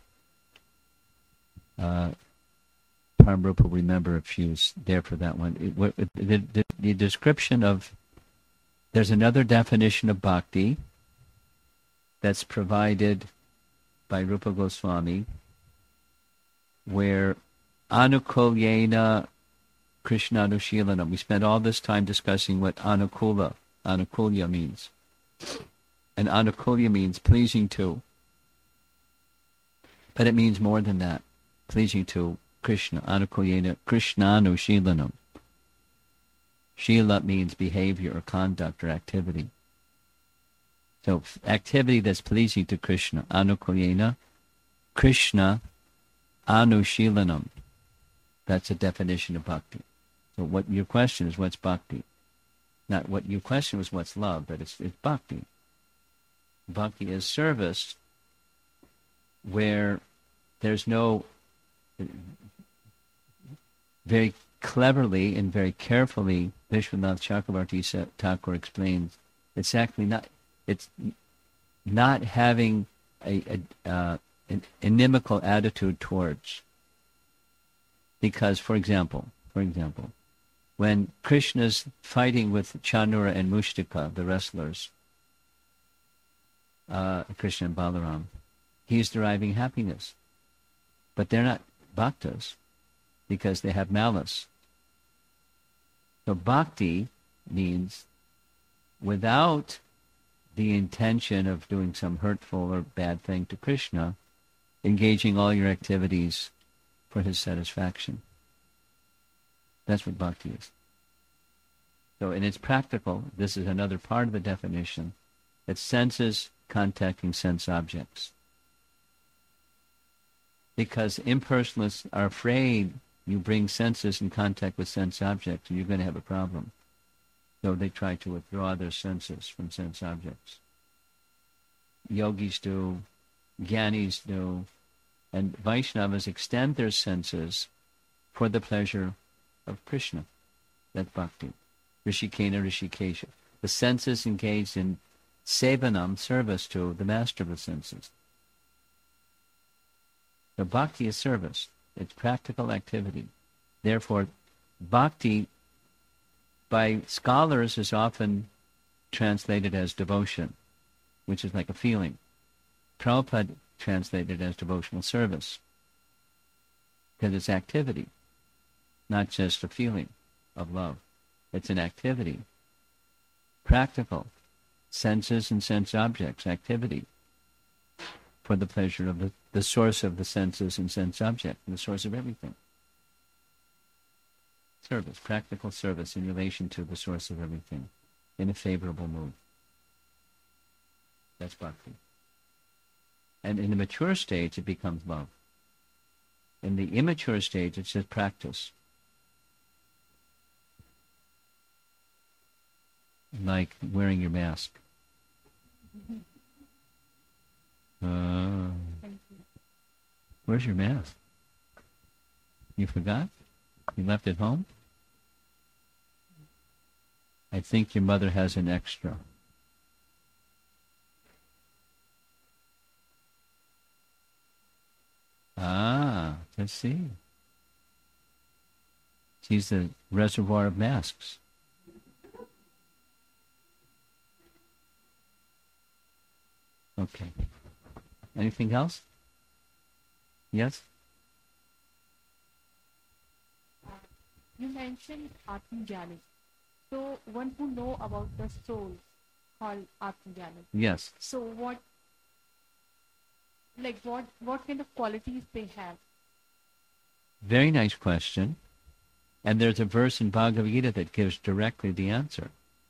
uh, Paramrupa will remember if she was there for that one. It, what, the, the, the description of, there's another definition of bhakti that's provided by Rupa Goswami, where anukulyena Krishna Anushilanam. We spent all this time discussing what anukula, anukulya means. And anukulya means pleasing to. But it means more than that. Pleasing to Krishna. Anukulyena Krishna Anushilanam. Shila means behavior or conduct or activity. So activity that's pleasing to Krishna. Anukulyena Krishna Anushilanam. That's a definition of bhakti. So what your question is, what's bhakti? Not what your question was, what's love, but it's, it's bhakti. Bhakti is service where there's no, very cleverly and very carefully, Vishwanath Chakravarti Thakur explains, it's actually not, it's not having a, a uh, an inimical attitude towards. Because, for example, for example, when Krishna's fighting with Chanura and Mushtika, the wrestlers, uh, Krishna and Balaram, he's deriving happiness. But they're not bhaktas, because they have malice. So bhakti means without the intention of doing some hurtful or bad thing to Krishna, engaging all your activities for his satisfaction. That's what bhakti is. So, and it's practical. This is another part of the definition. It's senses contacting sense objects. Because impersonalists are afraid you bring senses in contact with sense objects and you're going to have a problem. So they try to withdraw their senses from sense objects. Yogis do, Gyanis do, and Vaishnavas extend their senses for the pleasure of Krishna. That's bhakti. Rishikena Rishikesha. The senses engaged in sevanam, service to the master of the senses. So bhakti is service. It's practical activity. Therefore, bhakti by scholars is often translated as devotion, which is like a feeling. Prabhupada translated as devotional service, because it's activity, not just a feeling of love. It's an activity, practical, senses and sense objects, activity, for the pleasure of the, the source of the senses and sense object, the source of everything. Service, practical service in relation to the source of everything, in a favorable mood. That's bhakti. And in the mature stage, it becomes love. In the immature stage, it's just practice. Like wearing your mask. Uh, where's your mask? You forgot? You left it home? I think your mother has an extra. Ah, let's see. She's the reservoir of masks. Okay. Anything else? Yes? You mentioned Atmajnani. So one who know about the soul called Atmajnani. Yes. So what, like what, what kind of qualities they have? Very nice question. And there's a verse in Bhagavad Gita that gives directly the answer.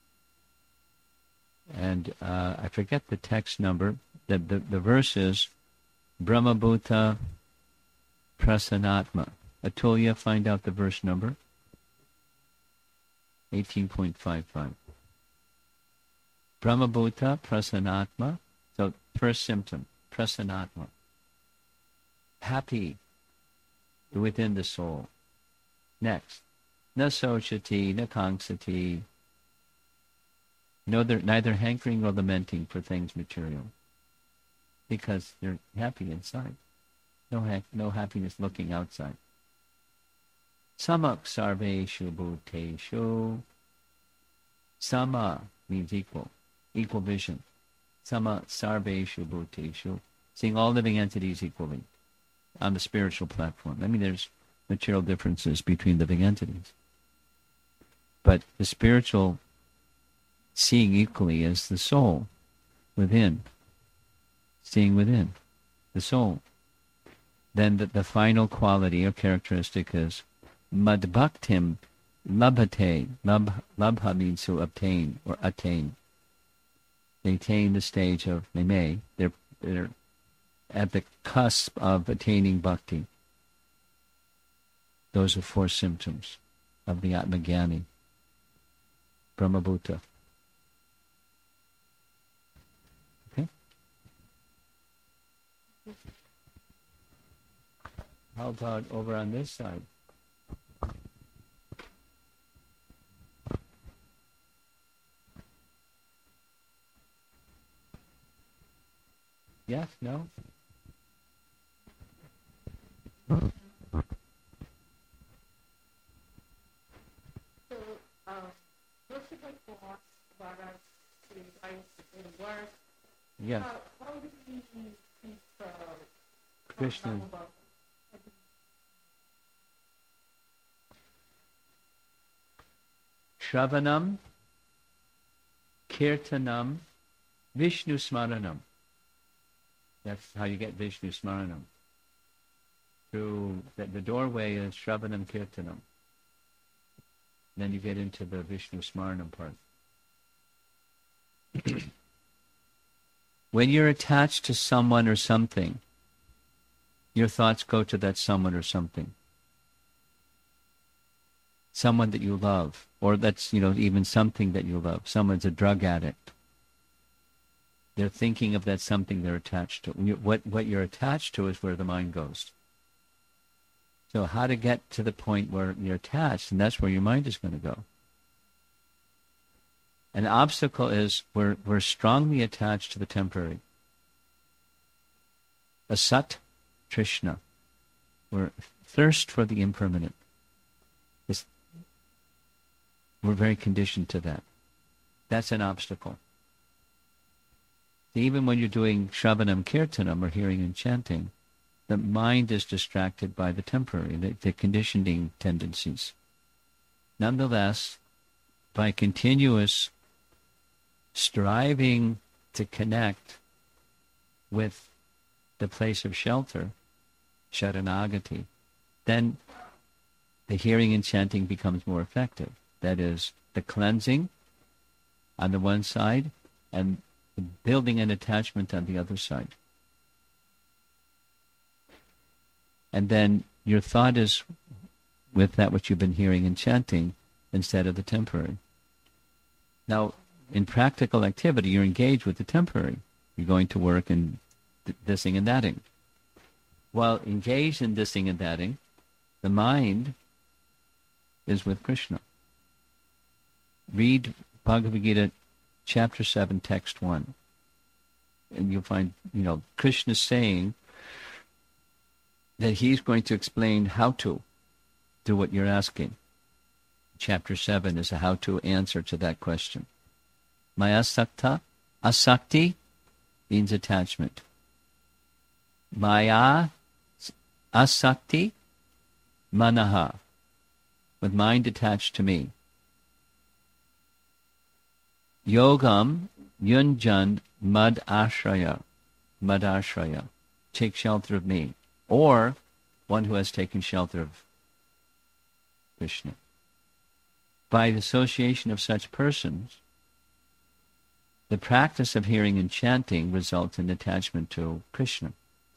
And uh, I forget the text number. The, the, the verse is Brahmabhuta Prasanatma. Atulya, find out the verse number. eighteen point five five. Brahmabhuta Prasanatma. So first symptom, Prasanatma. Happy within the soul. Next, na sochati, na kangsati. No, they're neither hankering nor lamenting for things material, because they're happy inside. No, ha- no happiness looking outside. Samak sarveshu bhuteshu. Sama means equal, equal vision. Sama sarveshu bhuteshu. Seeing all living entities equally on the spiritual platform. I mean, there's material differences between living entities, but the spiritual seeing equally is the soul within, seeing within the soul. Then the, the final quality or characteristic is madbhaktim labhate. Labh, labha means to obtain or attain. They attain the stage of, they may, they're, they're at the cusp of attaining bhakti. Those are four symptoms of the Atmajnani, Brahmabhuta. Okay? How about over on this side? Yes? No? So, uh, first of all, for us, about us, life in work, Yes. how, how do we keep uh, Krishna. about Shravanam, Kirtanam, Vishnu Smaranam. That's how you get Vishnu Smaranam. Through the, the doorway is Shravanam Kirtanam. Then you get into the Vishnu Smaranam part. When you're attached to someone or something, your thoughts go to that someone or something. Someone that you love, or that's, you know, even something that you love. Someone's a drug addict. They're thinking of that something they're attached to. When you, what, what you're attached to is where the mind goes. So how to get to the point where you're attached, and that's where your mind is going to go. An obstacle is we're, we're strongly attached to the temporary. Asat, Trishna. We're thirst for the impermanent. It's, we're very conditioned to that. That's an obstacle. Even when you're doing Shravanam Kirtanam or hearing and chanting, the mind is distracted by the temporary, the, the conditioning tendencies. Nonetheless, by continuous striving to connect with the place of shelter, Sharanagati, then the hearing and chanting becomes more effective. That is, the cleansing on the one side and the building an attachment on the other side. And then your thought is with that which you've been hearing and chanting instead of the temporary. Now, in practical activity, you're engaged with the temporary. You're going to work and th- thising and thatting. While engaged in thising and thatting, the mind is with Krishna. Read Bhagavad Gita chapter seven, text one. And you'll find, you know, Krishna saying that he's going to explain how to do what you're asking. Chapter seven is a how-to answer to that question. Maya sakta, asakti means attachment. Maya asakti, manaha, with mind attached to me. Yogam yunjan mad ashraya, mad ashraya, take shelter of me. Or one who has taken shelter of Krishna. By the association of such persons, the practice of hearing and chanting results in attachment to Krishna.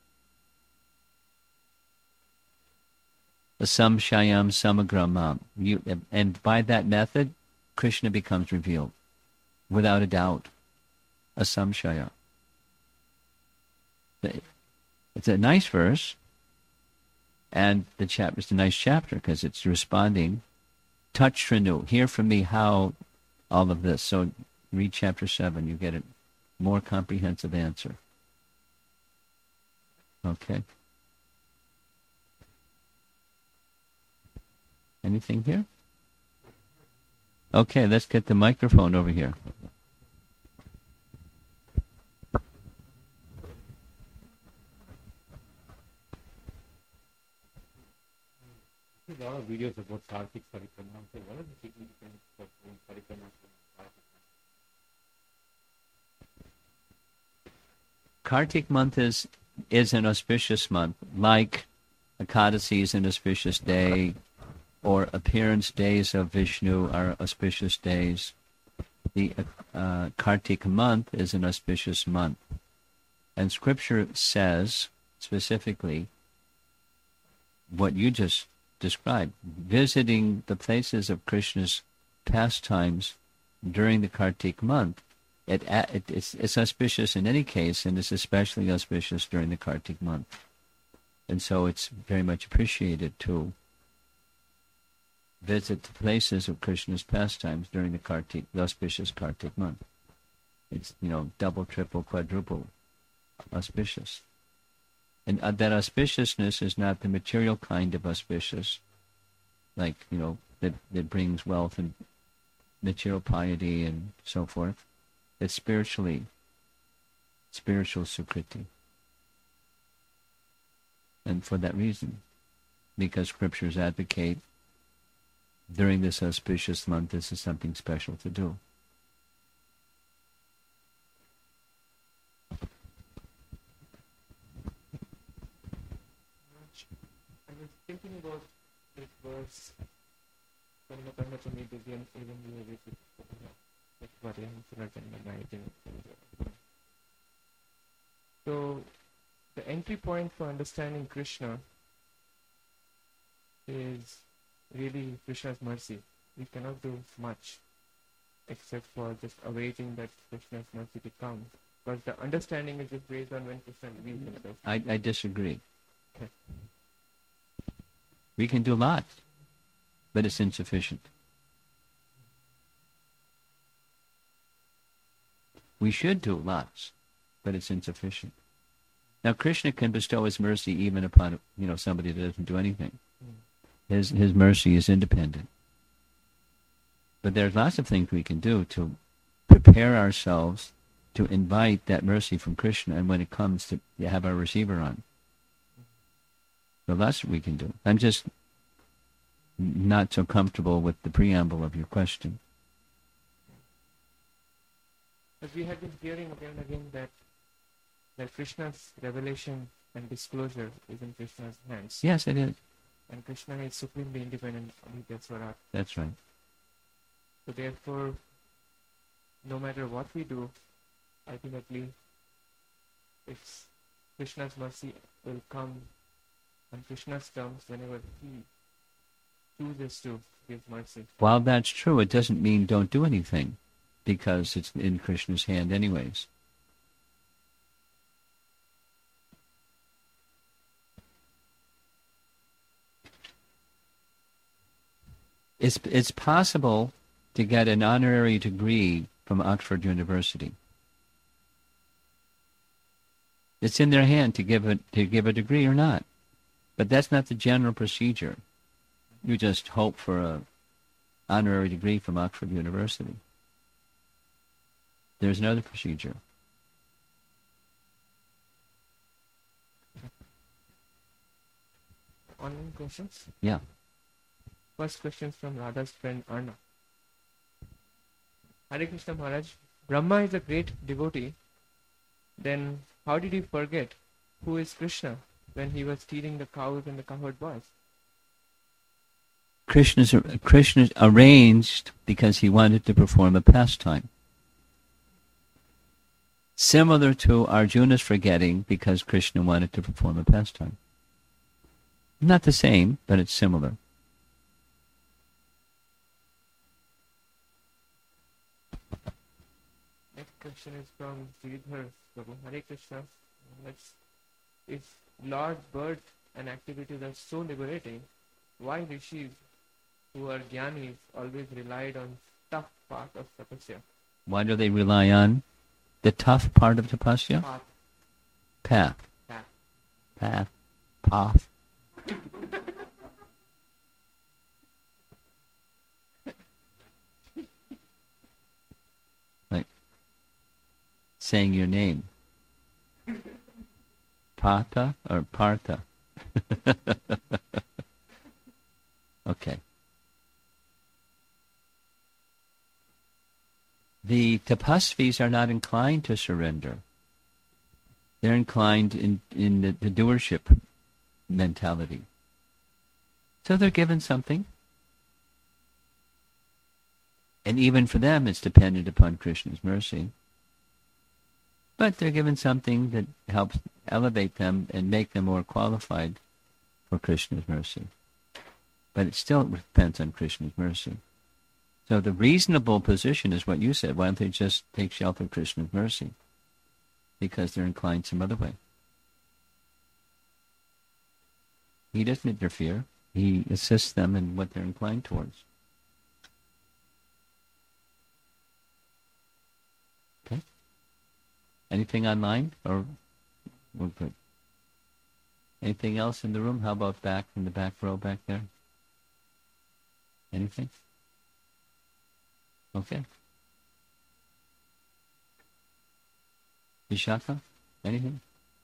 Asamshayam samagramam. You, and by that method, Krishna becomes revealed, without a doubt. Asamshaya. It's a nice verse, and the chapter is a nice chapter because it's responding. Touch Shrinu, hear from me how all of this. So read chapter seven, you get a more comprehensive answer. Okay. Anything here? Okay, let's get the microphone over here. A lot of videos about Kartik Parikrama. So what is the significance of doing Parikrama? Kartik month is is an auspicious month, like Ekadasi is an auspicious day, or appearance days of Vishnu are auspicious days. The uh, Kartik month is an auspicious month. And Scripture says, specifically, what you just described, visiting the places of Krishna's pastimes during the Kartik month, it, it, it's, it's auspicious in any case, and it's especially auspicious during the Kartik month. And so it's very much appreciated to visit the places of Krishna's pastimes during the Kartik, the auspicious Kartik month. It's, you know, double, triple, quadruple auspicious. And uh, that auspiciousness is not the material kind of auspicious, like, you know, that, that brings wealth and material piety and so forth. It's spiritually, spiritual sukriti. And for that reason, because scriptures advocate during this auspicious month, this is something special to do. I was thinking about this verse, Karma Karma Chami Divyan Evam Vivaviti Ekvaryam Sunarjanma Nayajan. So, the entry point for understanding Krishna is really Krishna's mercy. We cannot do much except for just awaiting that Krishna's mercy to come. Because the understanding is just based on when Krishna reveals himself. I, I disagree. Okay. We can do a lot, but it's insufficient. We should do lots, but it's insufficient. Now, Krishna can bestow his mercy even upon, you know, somebody that doesn't do anything. His his mercy is independent. But there's lots of things we can do to prepare ourselves to invite that mercy from Krishna, and when it comes, to have our receiver on. So that's what we can do. I'm just not so comfortable with the preamble of your question. But we have been hearing again and again that that Krishna's revelation and disclosure is in Krishna's hands. Yes, it is. And Krishna is supremely independent of Nitya Swarat. That's right. So therefore, no matter what we do, ultimately, it's Krishna's mercy will come on Krishna's terms whenever he chooses to give mercy. While that's true, it doesn't mean don't do anything, because it's in Krishna's hand anyways. It's, it's possible to get an honorary degree from Oxford University. It's in their hand to give a, to give a degree or not. But that's not the general procedure. You just hope for an honorary degree from Oxford University. There's another procedure. Online questions? Yeah. First question from Radha's friend Arna. Hare Krishna Maharaj, Brahma is a great devotee. Then how did he forget who is Krishna when he was stealing the cows and the cowherd boys? Krishna's, Krishna arranged because he wanted to perform a pastime. Similar to Arjuna's forgetting because Krishna wanted to perform a pastime. Not the same, but it's similar. Next question is from Sridhar Prabhu. Hare Krishna. Let's, if Lord's birth and activities are so liberating, why rishis who are jnanis always relied on tough part of tapasya? Why do they rely on the tough part of tapasya? Path. Path. Path. Path. Path. Like saying your name. Pata or Partha? Okay. The tapasvis are not inclined to surrender. They're inclined in, in the, the doership mentality. So they're given something. And even for them, it's dependent upon Krishna's mercy. But they're given something that helps elevate them and make them more qualified for Krishna's mercy. But it still depends on Krishna's mercy. So the reasonable position is what you said. Why don't they just take shelter of Krishna's mercy? Because they're inclined some other way. He doesn't interfere. He assists them in what they're inclined towards. Okay? Anything online? Or we're good? Anything else in the room? How about back in the back row back there? Anything? Okay. Vishaka? Anything?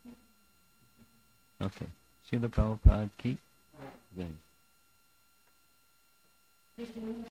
Okay. Srila Prabhupada, keep going.